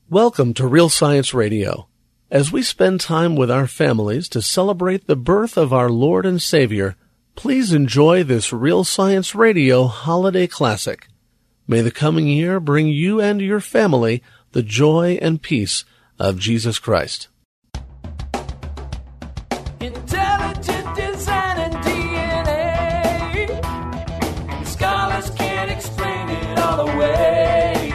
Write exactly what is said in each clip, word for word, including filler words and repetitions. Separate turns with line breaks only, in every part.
Welcome to Real Science Radio. As we spend time with our families to celebrate the birth of our Lord and Savior, please enjoy this Real Science Radio holiday classic. May the coming year bring you and your family the joy and peace of Jesus Christ.
Intelligent design and D N A. Scholars can't explain it all away.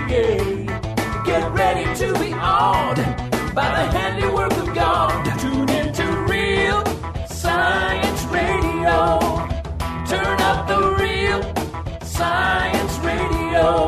Get ready to be awed by the handiwork of God. Tune into Real Science Radio. Turn up the Real Science Radio.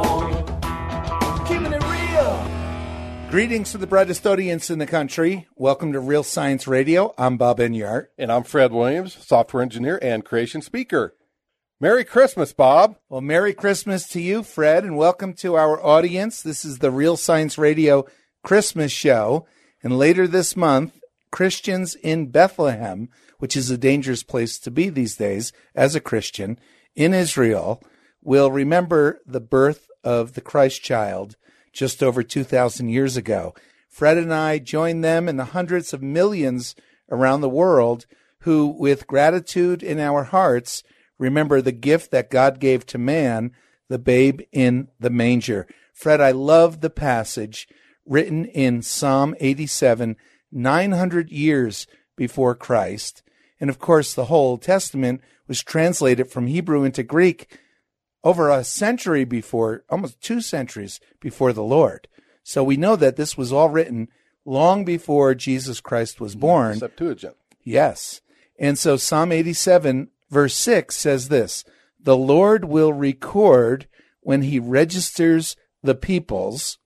Keeping it real.
Greetings to the brightest audience in the country. Welcome to Real Science Radio. I'm Bob Enyart.
And I'm Fred Williams, software engineer and creation speaker. Merry Christmas, Bob.
Well, Merry Christmas to you, Fred, and welcome to our audience. This is the Real Science Radio Christmas show. And later this month, Christians in Bethlehem, which is a dangerous place to be these days as a Christian, in Israel, will remember the birth of the Christ child just over two thousand years ago. Fred and I join them and the hundreds of millions around the world who, with gratitude in our hearts, remember the gift that God gave to man, the babe in the manger. Fred, I love the passage written in Psalm eighty-seven, nine hundred years before Christ. And of course, the whole Old Testament was translated from Hebrew into Greek over a century before, almost two centuries before the Lord. So we know that this was all written long before Jesus Christ was born.
Septuagint.
Yes. And so Psalm eighty-seven, verse six says this: the Lord will record when he registers the peoples.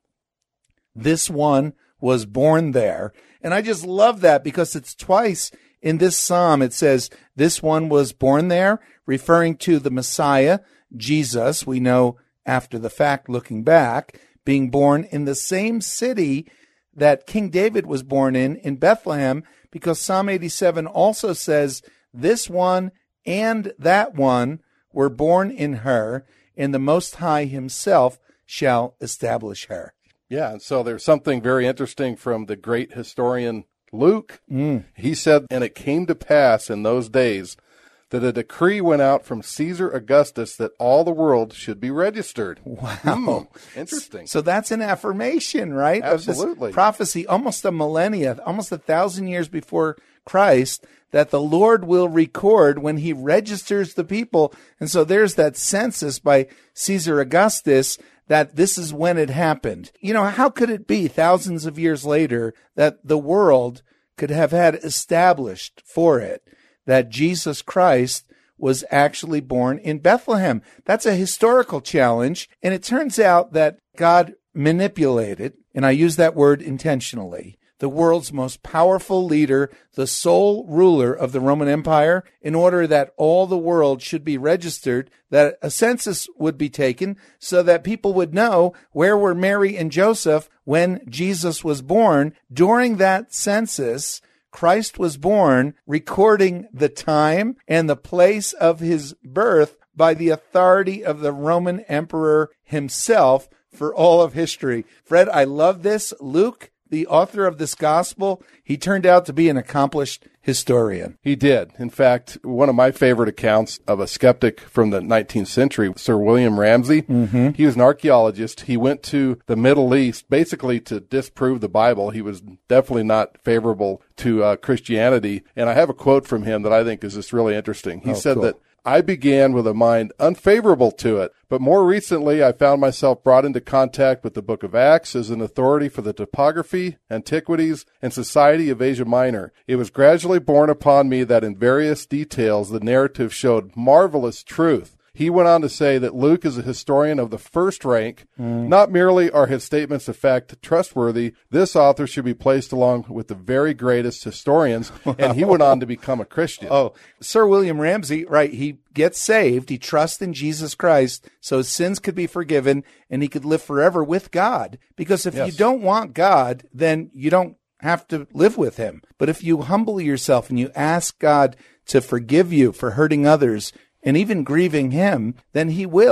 This one was born there. And I just love that because it's twice in this psalm. It says, this one was born there, referring to the Messiah, Jesus, we know after the fact, looking back, being born in the same city that King David was born in, in Bethlehem, because Psalm eighty-seven also says, this one and that one were born in her, and the Most High himself shall establish her.
Yeah, and so there's something very interesting from the great historian Luke.
Mm.
He said, and it came to pass in those days that a decree went out from Caesar Augustus that all the world should be registered.
Wow.
Mm, interesting.
So that's an affirmation, right?
Absolutely.
Of this prophecy, almost a millennia, almost a thousand years before Christ, that the Lord will record when he registers the people. And so there's that census by Caesar Augustus that this is when it happened. You know, how could it be thousands of years later that the world could have had established for it that Jesus Christ was actually born in Bethlehem? That's a historical challenge. And it turns out that God manipulated, and I use that word intentionally, the world's most powerful leader, the sole ruler of the Roman Empire, in order that all the world should be registered, that a census would be taken so that people would know where were Mary and Joseph when Jesus was born. During that census, Christ was born, recording the time and the place of his birth by the authority of the Roman emperor himself for all of history. Fred, I love this. Luke, the author of this gospel, he turned out to be an accomplished historian.
He did. In fact, one of my favorite accounts of a skeptic from the nineteenth century, Sir William Ramsay,
Mm-hmm.
he was an archaeologist. He went to the Middle East basically to disprove the Bible. He was definitely not favorable to uh, Christianity. And I have a quote from him that I think is just really interesting. He
Oh,
said
cool.
that, I began with a mind unfavorable to it, but more recently I found myself brought into contact with the Book of Acts as an authority for the topography, antiquities, and society of Asia Minor. It was gradually borne upon me that in various details the narrative showed marvelous truth. He went on to say that Luke is a historian of the first rank. Mm. Not merely are his statements of fact trustworthy, this author should be placed along with the very greatest historians, and he went on to become a Christian.
Oh, Sir William Ramsay, right, he gets saved, he trusts in Jesus Christ so his sins could be forgiven and he could live forever with God. Because if
Yes.
you don't want God, then you don't have to live with him. But if you humble yourself and you ask God to forgive you for hurting others, and even grieving him, then he will.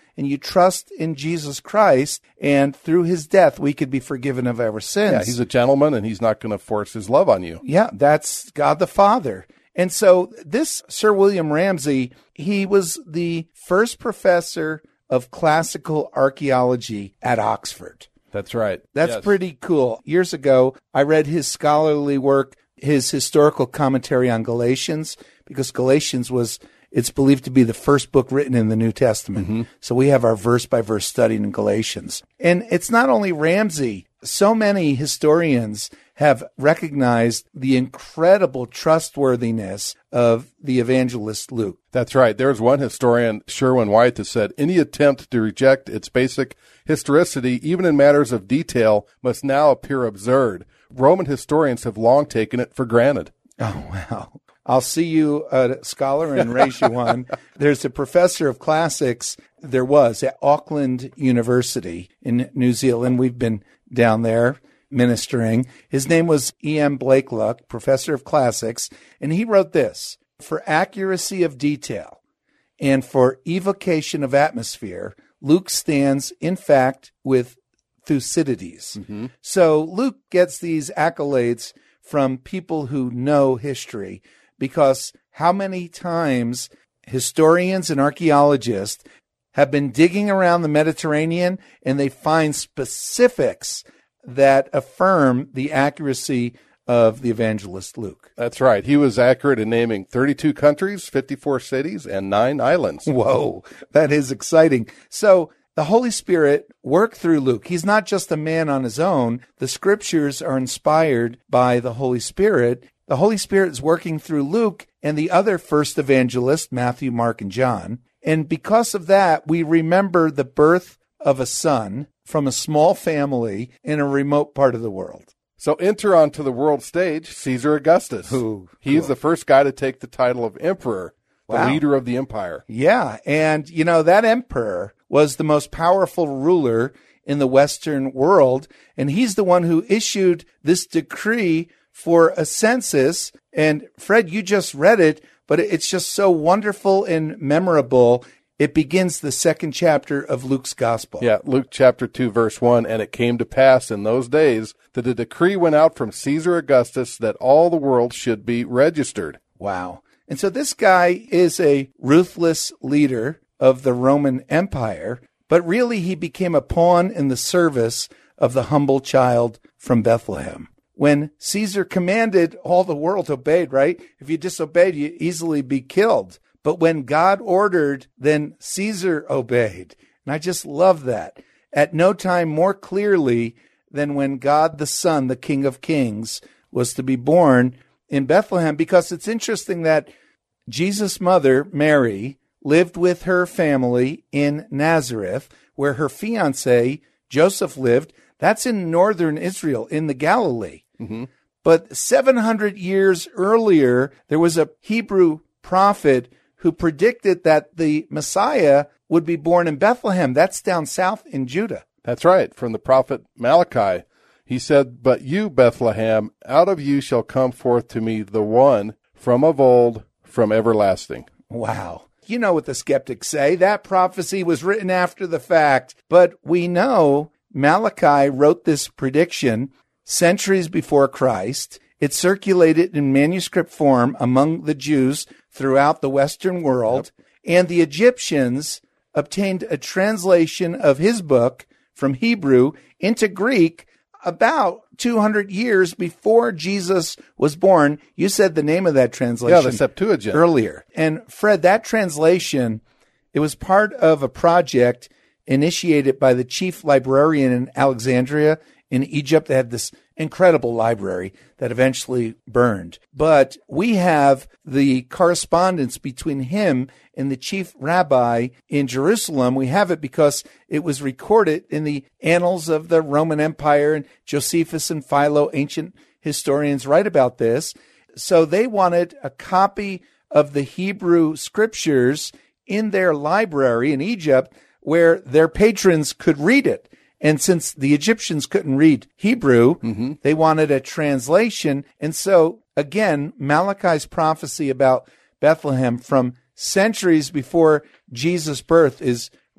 and you trust in Jesus Christ, and through his death, we could be forgiven of our sins.
Yeah, he's a gentleman, and he's not going to force his love on you.
Yeah, that's God the Father. And so this Sir William Ramsay, he was the first professor of classical archaeology at Oxford.
That's right.
That's
Yes.
pretty cool. Years ago, I read his scholarly work, his historical commentary on Galatians, because Galatians was, it's believed to be the first book written in the New Testament.
Mm-hmm.
So we have our verse-by-verse study in Galatians. And it's not only Ramsay. So many historians have recognized the incredible trustworthiness of the evangelist Luke.
That's right. There's one historian, Sherwin White, that said, any attempt to reject its basic historicity, even in matters of detail, must now appear absurd. Roman historians have long taken it for granted.
Oh, wow. I'll see you, a scholar, and raise you one. There's a professor of classics, there was, at Auckland University in New Zealand. We've been down there ministering. His name was E M Blakelock, professor of classics, and he wrote this: for accuracy of detail and for evocation of atmosphere, Luke stands, in fact, with Thucydides. Mm-hmm. So Luke gets these accolades from people who know history, because how many times historians and archaeologists have been digging around the Mediterranean and they find specifics that affirm the accuracy of the evangelist Luke.
That's right. He was accurate in naming thirty-two countries, fifty-four cities, and nine islands.
Whoa, that is exciting. So the Holy Spirit worked through Luke. He's not just a man on his own. The scriptures are inspired by the Holy Spirit. The Holy Spirit is working through Luke and the other first evangelists, Matthew, Mark, and John. And because of that, we remember the birth of a son from a small family in a remote part of the world.
So enter onto the world stage Caesar Augustus.
Ooh,
he is
cool.
the first guy to take the title of emperor, the
Wow.
leader of the empire.
Yeah, and you know, that emperor was the most powerful ruler in the Western world, and he's the one who issued this decree for a census. And Fred, you just read it, but it's just so wonderful and memorable. It begins the second chapter of Luke's gospel.
Yeah, Luke chapter two, verse one, and it came to pass in those days that a decree went out from Caesar Augustus that all the world should be registered.
Wow. And so this guy is a ruthless leader of the Roman Empire, but really he became a pawn in the service of the humble child from Bethlehem. When Caesar commanded, all the world obeyed, right? If you disobeyed, you easily be killed. But when God ordered, then Caesar obeyed. And I just love that. At no time more clearly than when God the Son, the King of Kings, was to be born in Bethlehem, because it's interesting that Jesus' mother, Mary, lived with her family in Nazareth, where her fiancé, Joseph, lived. That's in northern Israel, in the Galilee.
Mm-hmm.
But seven hundred years earlier, there was a Hebrew prophet who predicted that the Messiah would be born in Bethlehem. That's down south in Judah.
That's right, from the prophet Malachi. He said, but you, Bethlehem, out of you shall come forth to me the one from of old, from everlasting.
Wow. You know what the skeptics say. That prophecy was written after the fact. But we know Malachi wrote this prediction centuries before Christ. It circulated in manuscript form among the Jews throughout the Western world. Yep. And the Egyptians obtained a translation of his book from Hebrew into Greek about two hundred years before Jesus was born. You said the name of that translation.
Yeah, the Septuagint.
Earlier. And Fred, that translation, it was part of a project initiated by the chief librarian in Alexandria in Egypt. They had this incredible library that eventually burned. But we have the correspondence between him and the chief rabbi in Jerusalem. We have it because it was recorded in the annals of the Roman Empire, and Josephus and Philo, ancient historians, write about this. So they wanted a copy of the Hebrew scriptures in their library in Egypt where their patrons could read it. And since the Egyptians couldn't read Hebrew, mm-hmm. they wanted a translation. And so, again, Malachi's prophecy about Bethlehem from centuries before Jesus' birth is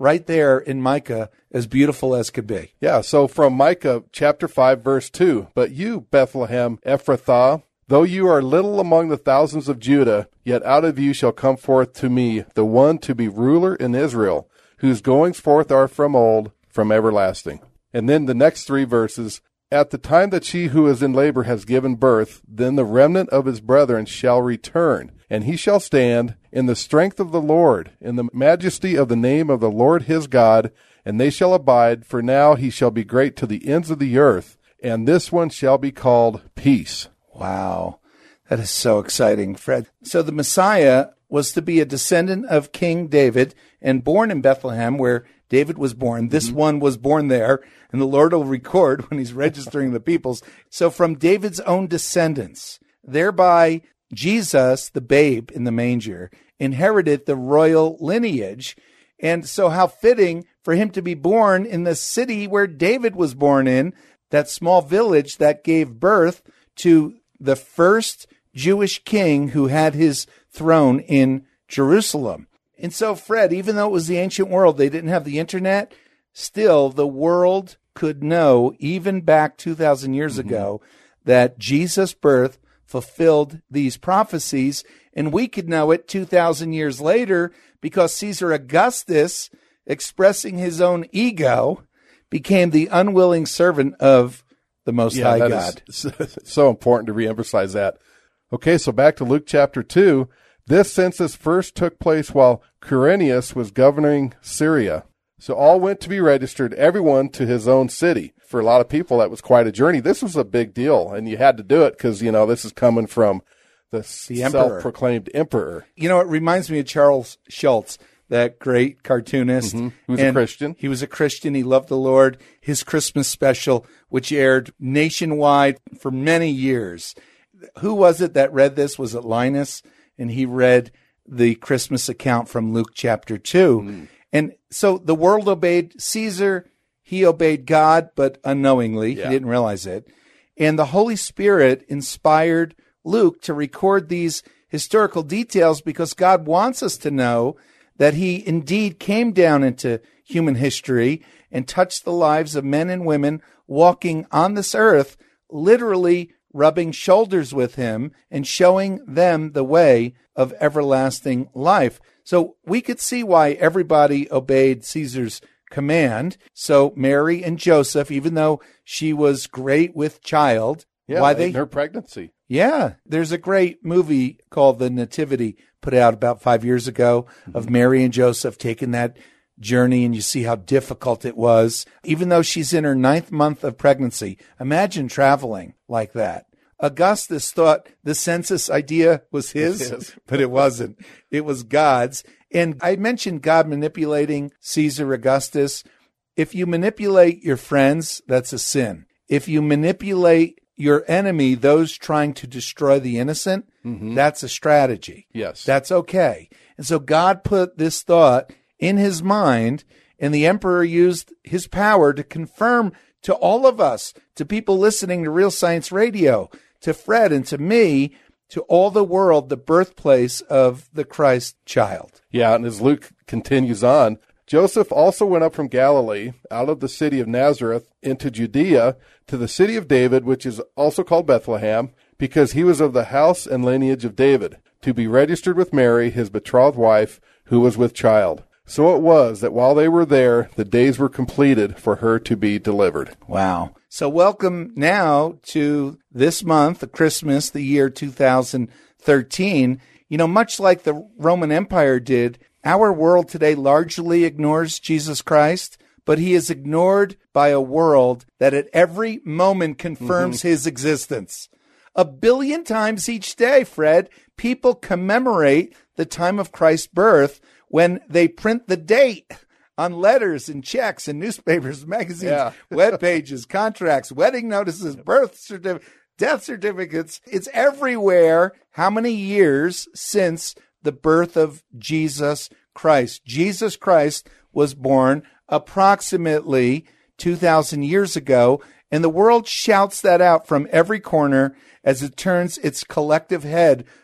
right there in Micah, as beautiful as could be.
Yeah, so from Micah chapter five, verse two, "But you, Bethlehem Ephrathah, though you are little among the thousands of Judah, yet out of you shall come forth to me the one to be ruler in Israel, whose goings forth are from old, from everlasting." And then the next three verses, "At the time that she who is in labor has given birth, then the remnant of his brethren shall return, and he shall stand in the strength of the Lord, in the majesty of the name of the Lord his God, and they shall abide, for now he shall be great to the ends of the earth, and this one shall be called Peace."
Wow. That is so exciting, Fred. So the Messiah was to be a descendant of King David and born in Bethlehem, where David was born. This mm-hmm. one was born there, and the Lord will record when he's registering the peoples. So from David's own descendants, thereby Jesus, the babe in the manger, inherited the royal lineage. And so how fitting for him to be born in the city where David was born in, that small village that gave birth to the first Jewish king who had his throne in Jerusalem. And so, Fred, even though it was the ancient world, they didn't have the internet, still the world could know, even back two thousand years mm-hmm. ago, that Jesus' birth fulfilled these prophecies. And we could know it two thousand years later because Caesar Augustus, expressing his own ego, became the unwilling servant of the Most
yeah,
High
that
God.
Is so important to reemphasize that. Okay, so back to Luke chapter two. This census first took place while Quirinius was governing Syria. So all went to be registered, everyone to his own city. For a lot of people, that was quite a journey. This was a big deal, and you had to do it because, you know, this is coming from the,
the emperor.
self-proclaimed emperor.
You know, it reminds me of Charles Schultz, that great cartoonist.
Mm-hmm. He was
and
a Christian.
He was a Christian. He loved the Lord. His Christmas special, which aired nationwide for many years. Who was it that read this? Was it Linus? And he read the Christmas account from Luke chapter two. Mm. And so the world obeyed Caesar. He obeyed God, but unknowingly. Yeah. He didn't realize it. And the Holy Spirit inspired Luke to record these historical details because God wants us to know that he indeed came down into human history and touched the lives of men and women walking on this earth, literally rubbing shoulders with him and showing them the way of everlasting life. So we could see why everybody obeyed Caesar's command. So Mary and Joseph, even though she was great with child,
yeah,
why they
in her pregnancy.
Yeah, there's a great movie called The Nativity, put out about five years ago, mm-hmm. of Mary and Joseph taking that journey, and you see how difficult it was. Even though she's in her ninth month of pregnancy, imagine traveling like that. Augustus thought the census idea was his, but it wasn't. It was God's. And I mentioned God manipulating Caesar Augustus. If you manipulate your friends, that's a sin. If you manipulate your enemy, those trying to destroy the innocent, mm-hmm. that's a strategy.
Yes.
That's okay. And so God put this thought in his mind, and the emperor used his power to confirm to all of us, to people listening to Real Science Radio, to Fred and to me, to all the world, the birthplace of the Christ child.
Yeah, and as Luke continues on, Joseph also went up from Galilee, out of the city of Nazareth, into Judea, to the city of David, which is also called Bethlehem, because he was of the house and lineage of David, to be registered with Mary, his betrothed wife, who was with child. So it was that while they were there, the days were completed for her to be delivered.
Wow. So welcome now to this month, Christmas, the year two thousand thirteen. You know, much like the Roman Empire did, our world today largely ignores Jesus Christ, but he is ignored by a world that at every moment confirms mm-hmm. his existence. A billion times each day, Fred, people commemorate the time of Christ's birth when they print the date on letters and checks and newspapers, magazines, yeah. web pages, contracts, wedding notices, birth certificates, death certificates. It's everywhere. How many years since the birth of Jesus Christ? Jesus Christ was born approximately two thousand years ago, and the world shouts that out from every corner as it turns its collective head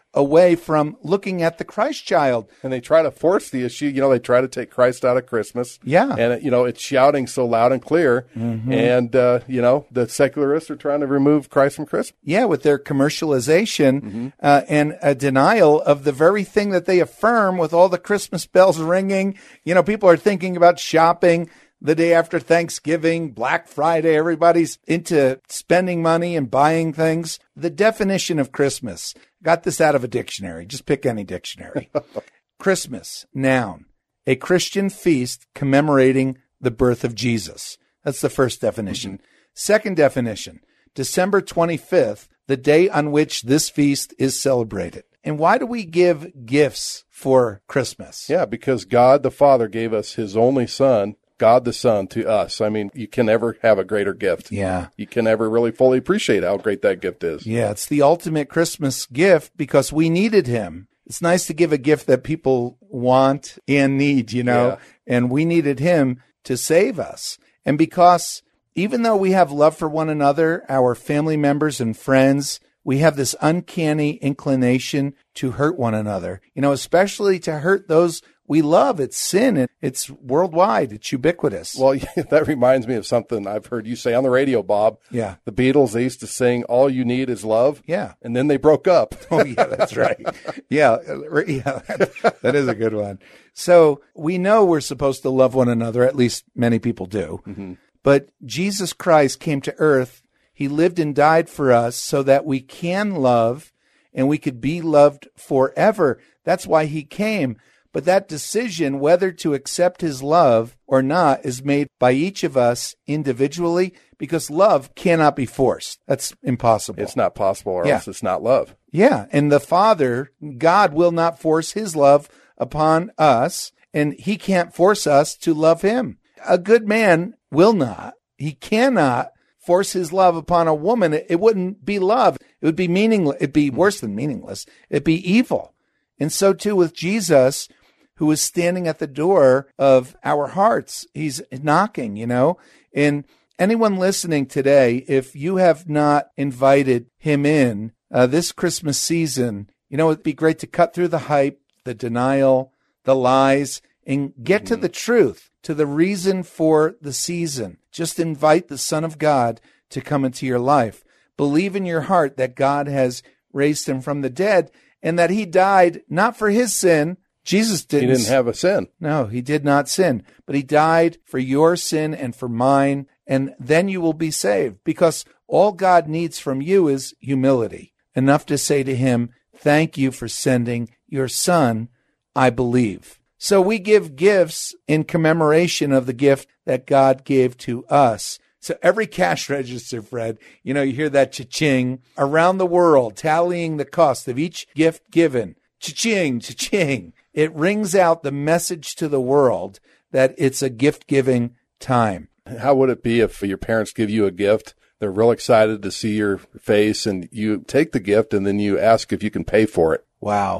away from looking at the Christ child.
And they try to force the issue. You know, they try to take Christ out of Christmas.
Yeah.
And, you know, it's shouting so loud and clear. Mm-hmm. And, uh, you know, the secularists are trying to remove Christ from Christmas.
Yeah, with their commercialization mm-hmm. uh, and a denial of the very thing that they affirm with all the Christmas bells ringing. You know, people are thinking about shopping the day after Thanksgiving, Black Friday. Everybody's into spending money and buying things. The definition of Christmas, got this out of a dictionary. Just pick any dictionary. Christmas, noun, a Christian feast commemorating the birth of Jesus. That's the first definition. Mm-hmm. Second definition, December twenty-fifth, the day on which this feast is celebrated. And why do we give gifts for Christmas?
Yeah, because God the Father gave us his only son, God the Son, to us. I mean, you can never have a greater gift.
Yeah.
You can never really fully appreciate how great that gift is.
Yeah, it's the ultimate Christmas gift because we needed him. It's nice to give a gift that people want and need, you know, yeah. and we needed him to save us. And because even though we have love for one another, our family members and friends, we have this uncanny inclination to hurt one another, you know, especially to hurt those we love. It's sin. It's worldwide. It's ubiquitous.
Well, yeah, that reminds me of something I've heard you say on the radio, Bob.
Yeah.
The Beatles, they used to sing, all you need is love.
Yeah.
And then they broke up.
Oh, yeah, that's right. Yeah. Yeah. That is a good one. So we know we're supposed to love one another. At least many people do. Mm-hmm. But Jesus Christ came to earth. He lived and died for us so that we can love and we could be loved forever. That's why he came. But that decision, whether to accept his love or not, is made by each of us individually because love cannot be forced. That's impossible.
It's not possible or
yeah.
else it's not love.
Yeah. And the Father, God, will not force his love upon us, and he can't force us to love him. A good man will not. He cannot force his love upon a woman. It, it wouldn't be love. It would be meaningless. It'd be worse than meaningless. It'd be evil. And so too with Jesus, who is standing at the door of our hearts. He's knocking, you know. And anyone listening today, if you have not invited him in uh, this Christmas season, you know, it'd be great to cut through the hype, the denial, the lies, and get mm-hmm. to the truth, to the reason for the season. Just invite the Son of God to come into your life. Believe in your heart that God has raised him from the dead and that he died not for his sin. Jesus didn't.
He didn't have a sin.
No, he did not sin, but he died for your sin and for mine, and then you will be saved because all God needs from you is humility, enough to say to him, thank you for sending your son, I believe. So we give gifts in commemoration of the gift that God gave to us. So every cash register, Fred, you know, you hear that cha-ching around the world, tallying the cost of each gift given. Cha-ching, cha-ching. It rings out the message to the world that it's a gift-giving time.
How would it be if your parents give you a gift? They're real excited to see your face, and you take the gift, and then you ask if you can pay for it.
Wow.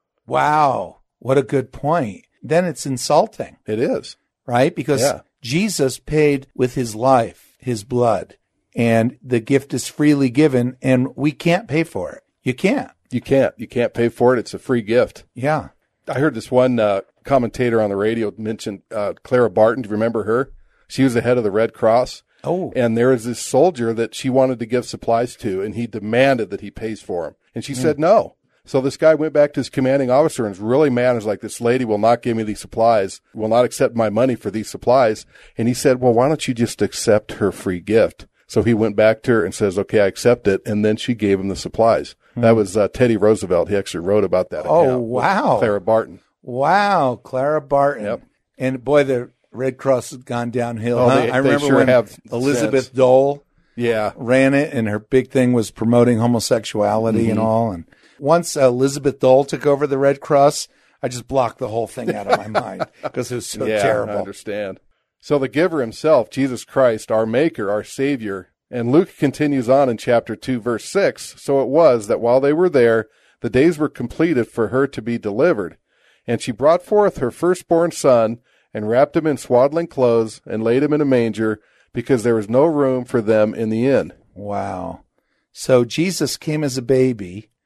Wow. What a good point. Then it's insulting.
It is.
Right? Because
yeah.
Jesus paid with his life, his blood, and the gift is freely given, and we can't pay for it. You can't.
You can't. You can't pay for it. It's a free gift.
Yeah.
I heard this one uh, commentator on the radio mention uh, Clara Barton. Do you remember her? She was the head of the Red Cross.
Oh.
And there was this soldier that she wanted to give supplies to, and he demanded that he pays for them. And she mm. said no. So this guy went back to his commanding officer and was really mad. He's like, this lady will not give me these supplies, will not accept my money for these supplies. And he said, well, why don't you just accept her free gift? So he went back to her and says, okay, I accept it. And then she gave him the supplies. Hmm. That was uh, Teddy Roosevelt. He actually wrote about that.
Oh, wow.
Clara Barton.
Wow. Clara Barton.
Yep.
And boy, the Red Cross has gone downhill.
Oh,
huh?
they,
I remember
they sure
when
have
Elizabeth
since.
Dole
yeah.
ran it, and her big thing was promoting homosexuality mm-hmm. and all. And once uh, Elizabeth Dole took over the Red Cross, I just blocked the whole thing out of my mind because it was so
yeah,
terrible.
I understand. So the giver himself, Jesus Christ, our maker, our savior. And Luke continues on in chapter two, verse six. So it was that while they were there, the days were completed for her to be delivered. And she brought forth her firstborn son and wrapped him in swaddling clothes and laid him in a manger because there was no room for them in the inn.
Wow. So Jesus came as a baby. You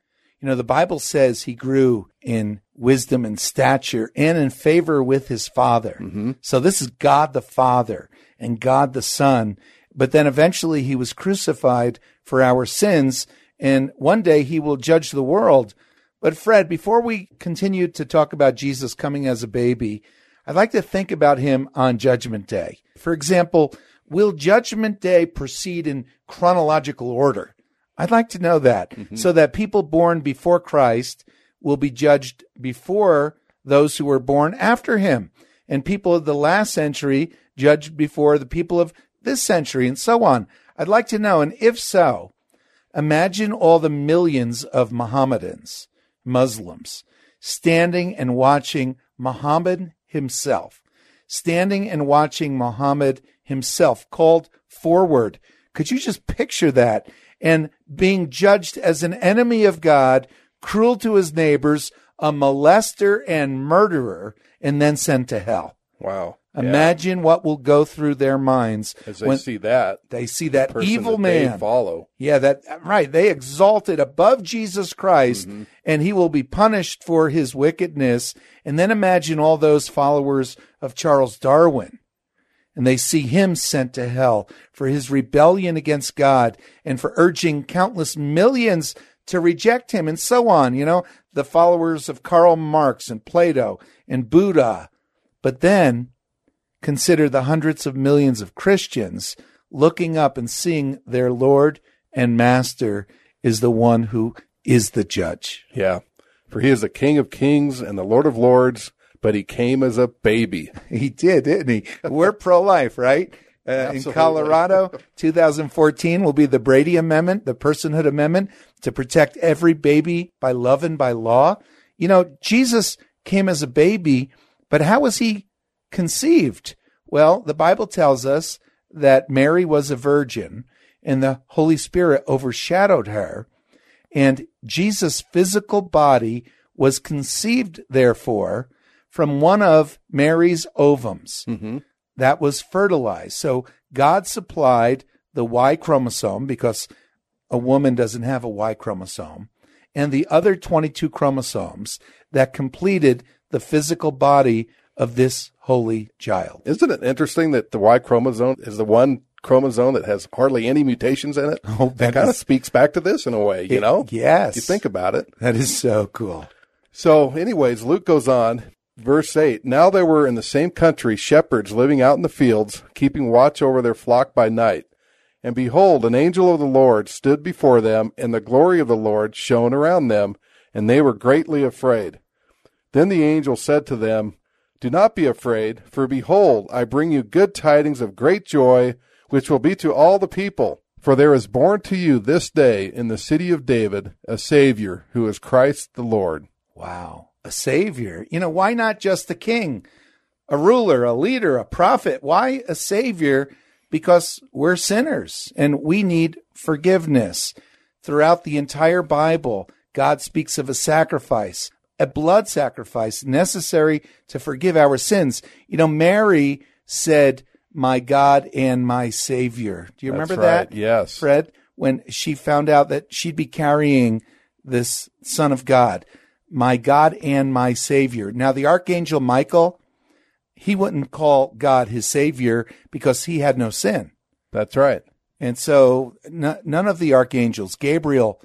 You know, the Bible says he grew in wisdom and stature and in favor with his Father.
Mm-hmm.
So this is God the Father and God the Son. But then eventually he was crucified for our sins, and one day he will judge the world. But Fred, before we continue to talk about Jesus coming as a baby, I'd like to think about him on Judgment Day. For example, will Judgment Day proceed in chronological order? I'd like to know that, mm-hmm. so that people born before Christ will be judged before those who were born after him, and people of the last century judged before the people of this century, and so on. I'd like to know, and if so, imagine all the millions of Mohammedans, Muslims, standing and watching Muhammad himself, standing and watching Muhammad himself called forward. Could you just picture that? And being judged as an enemy of God, cruel to his neighbors, a molester and murderer, and then sent to hell.
Wow.
Imagine
yeah.
what will go through their minds
as they
when
see that.
They see that
person
evil
that
man.
They follow.
Yeah, that right. They exalted above Jesus Christ, mm-hmm. and he will be punished for his wickedness. And then imagine all those followers of Charles Darwin. And they see him sent to hell for his rebellion against God and for urging countless millions to reject him, and so on. You know, the followers of Karl Marx and Plato and Buddha. But then consider the hundreds of millions of Christians looking up and seeing their Lord and Master is the one who is the judge.
Yeah, for he is the King of kings and the Lord of lords, but he came as a baby.
He did, didn't he? We're pro-life, right? Uh, in Colorado, two thousand fourteen will be the Brady Amendment, the Personhood Amendment, to protect every baby by love and by law. You know, Jesus came as a baby, but how was he conceived? Well, the Bible tells us that Mary was a virgin and the Holy Spirit overshadowed her, and Jesus' physical body was conceived, therefore, from one of Mary's ovums.
Mm-hmm.
That was fertilized. So God supplied the Y chromosome, because a woman doesn't have a Y chromosome, and the other twenty-two chromosomes that completed the physical body of this holy child.
Isn't it interesting that the Y chromosome is the one chromosome that has hardly any mutations in it?
Oh, that
kind of
is,
speaks back to this in a way, you
it,
know?
Yes.
You think about it.
That is so cool.
So anyways, Luke goes on, verse eight, now there were in the same country shepherds living out in the fields, keeping watch over their flock by night. And behold, an angel of the Lord stood before them, and the glory of the Lord shone around them, and they were greatly afraid. Then the angel said to them, do not be afraid, for behold, I bring you good tidings of great joy, which will be to all the people. For there is born to you this day in the city of David a Savior, who is Christ the Lord.
Wow, a Savior. You know, why not just a king, a ruler, a leader, a prophet? Why a Savior? Because we're sinners and we need forgiveness. Throughout the entire Bible, God speaks of a sacrifice, a blood sacrifice necessary to forgive our sins. You know, Mary said, my God and my Savior. Do you
That's
remember
right.
that?
Yes.
Fred, when she found out that she'd be carrying this Son of God, my God and my Savior. Now, the Archangel Michael, he wouldn't call God his Savior because he had no sin.
That's right.
And so n- none of the archangels, Gabriel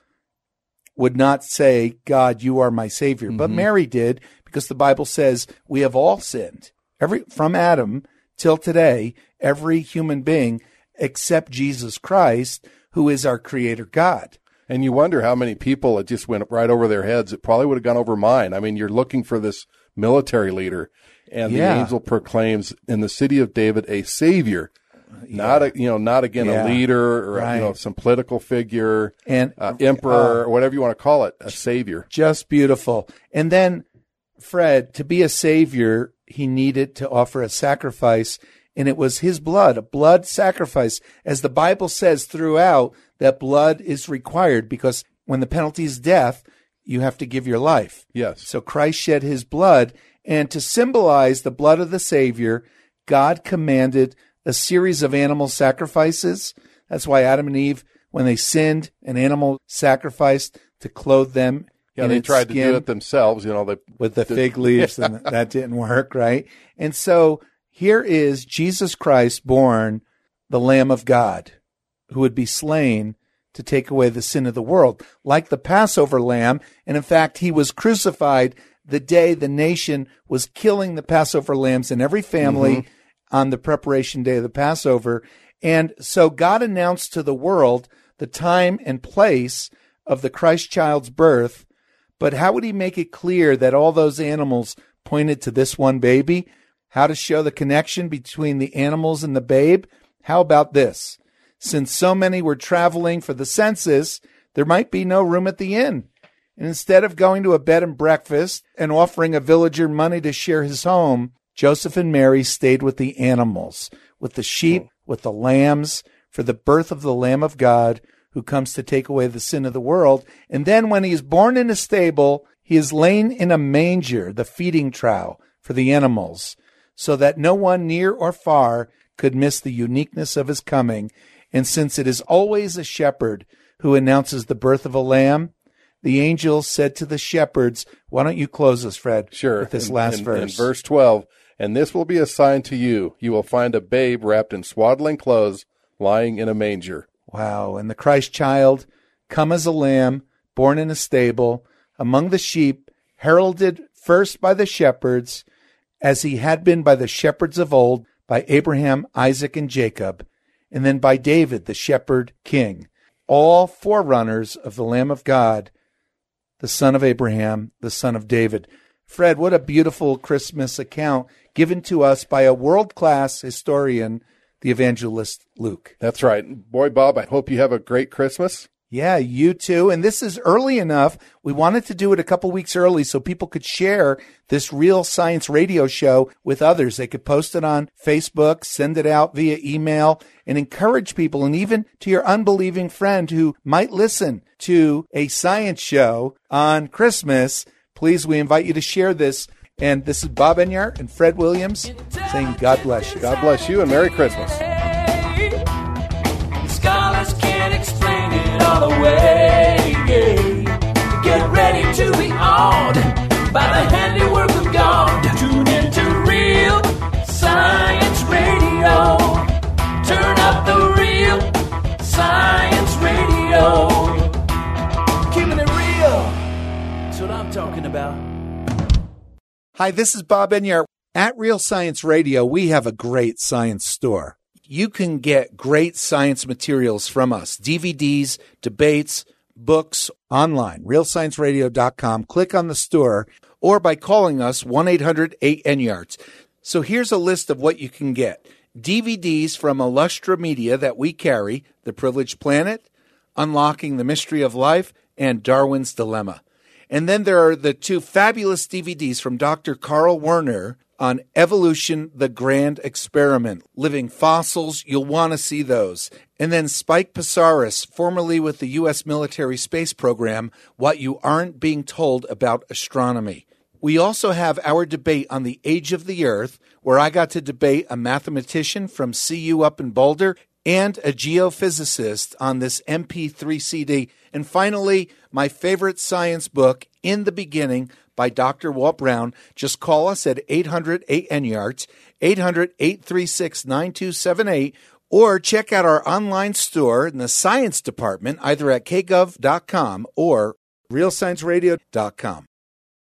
would not say, God, you are my Savior. Mm-hmm. But Mary did, because the Bible says we have all sinned. Every from Adam till today, every human being except Jesus Christ, who is our Creator God.
And you wonder how many people it just went right over their heads. It probably would have gone over mine. I mean, you're looking for this military leader, and
yeah.
the angel proclaims in the city of David a Savior. Yeah. Not a, you know, not again yeah. a leader or right. you know, some political figure, and uh, emperor uh, or whatever you want to call it, a savior.
Just beautiful. And then, Fred, to be a savior, he needed to offer a sacrifice, and it was his blood, a blood sacrifice. As the Bible says throughout, that blood is required, because when the penalty is death, you have to give your life.
Yes.
So Christ shed his blood, and to symbolize the blood of the Savior, God commanded a series of animal sacrifices. That's why Adam and Eve, when they sinned, an animal sacrificed to clothe them.
Yeah, Yeah,
in
they
its
tried to
skin
do it themselves. You know, they
with the
did-
fig leaves,
Yeah.
and that didn't work, right? And so here is Jesus Christ born, the Lamb of God, who would be slain to take away the sin of the world, like the Passover lamb. And in fact, he was crucified the day the nation was killing the Passover lambs in every family mm-hmm. on the preparation day of the Passover. And so God announced to the world the time and place of the Christ child's birth. But how would he make it clear that all those animals pointed to this one baby? How to show the connection between the animals and the babe? How about this? Since so many were traveling for the census, there might be no room at the inn. And instead of going to a bed and breakfast and offering a villager money to share his home, Joseph and Mary stayed with the animals, with the sheep, with the lambs, for the birth of the Lamb of God, who comes to take away the sin of the world. And then when he is born in a stable, he is laid in a manger, the feeding trough for the animals, so that no one near or far could miss the uniqueness of his coming. And since it is always a shepherd who announces the birth of a lamb, the angel said to the shepherds, why don't you close us, Fred,
sure.
with this
in,
last
in,
verse?
In verse twelve, and this will be a sign to you. You will find a babe wrapped in swaddling clothes, lying in a manger.
Wow. And the Christ child, come as a lamb, born in a stable, among the sheep, heralded first by the shepherds, as he had been by the shepherds of old, by Abraham, Isaac, and Jacob, and then by David, the shepherd king, all forerunners of the Lamb of God, the son of Abraham, the son of David. Fred, what a beautiful Christmas account given to us by a world-class historian, the evangelist Luke.
That's right. Boy, Bob, I hope you have a great Christmas.
Yeah, you too. And this is early enough. We wanted to do it a couple weeks early so people could share this Real Science Radio show with others. They could post it on Facebook, send it out via email, and encourage people, and even to your unbelieving friend who might listen to a science show on Christmas. Please, we invite you to share this. And this is Bob Enyart and Fred Williams saying God bless you.
God bless you and Merry Christmas.
Scholars can't explain it all away. Yeah. Get ready to be awed by the handiwork of God. Tune into Real Science Radio. Turn up the Real Science Radio. Keeping it real. That's what I'm talking about.
Hi, this is Bob Enyart. At Real Science Radio, we have a great science store. You can get great science materials from us, D V Ds, debates, books, online, real science radio dot com. Click on the store or by calling us one eight hundred eight N Y A R T S. So here's a list of what you can get. D V Ds from Illustra Media that we carry, The Privileged Planet, Unlocking the Mystery of Life, and Darwin's Dilemma. And then there are the two fabulous D V Ds from Doctor Carl Werner on Evolution, the Grand Experiment. Living fossils, you'll want to see those. And then Spike Psaris, formerly with the U S military space program, What You Aren't Being Told About Astronomy. We also have our debate on the age of the Earth, where I got to debate a mathematician from C U up in Boulder and a geophysicist on this M P three C D. And finally, my favorite science book, In the Beginning, by Doctor Walt Brown. Just call us at eight hundred eight N Y A R T S, eight hundred eight three six nine two seven eight, or check out our online store in the science department, either at k gov dot com or real science radio dot com.